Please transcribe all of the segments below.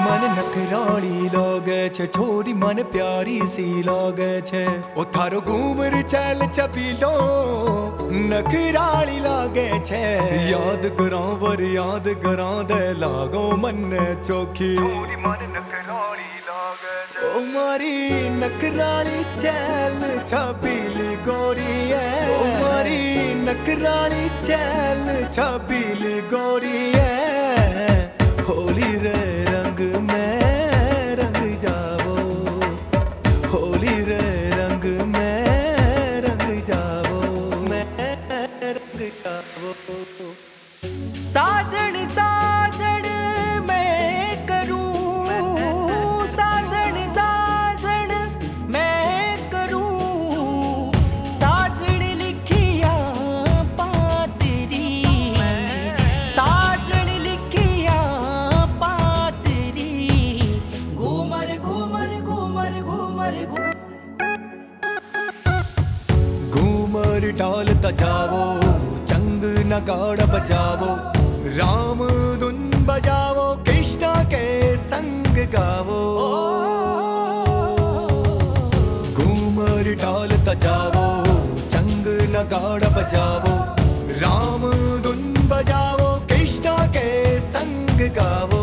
मन नखराली लागे छे, छोरी मन प्यारी सी लागे छे। ओ थारो घूमर चल चपीलो नखराली लागे छे। याद करां वर याद करां दे लागो मन चोखी। छोरी मन नखराली लागे छे, ओ मारी नखराली चल चपीली गोरी है। ओ मारी नखराली चल चपीली गोरी है। होली रे रंग में रंग जावो, होली रे रंग में रंग जावो, मैं रंग जावो। साजन साजन मैं करूं, साजन साजन मैं करूं। साजन लिखिया पातरी, साजन लिखिया पातरी। घूमर घूमर घूमर घूमर घूमर डालता जावो, चंग नगाड़ा बजावो, राम धुन बजावो, कृष्णा के संग गावो। घूमर डालता जावो, चंग नगाड़ा बजावो, राम धुन बजावो, कृष्णा के संग गावो।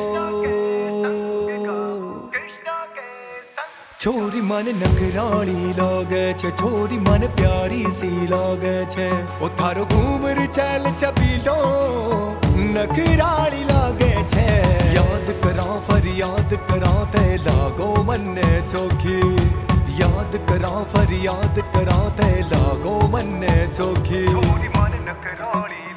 छोरी मन नखराली लागे छे, छोरी मन प्यारी सी लागे छे। ओ थारो घूमर चल चपीलो नखराली लागे छे। याद करां फरियाद करां ते लागो मन चोखी। याद करां फरियाद करां ते लागो मन चोखी। छोरी मन नखराली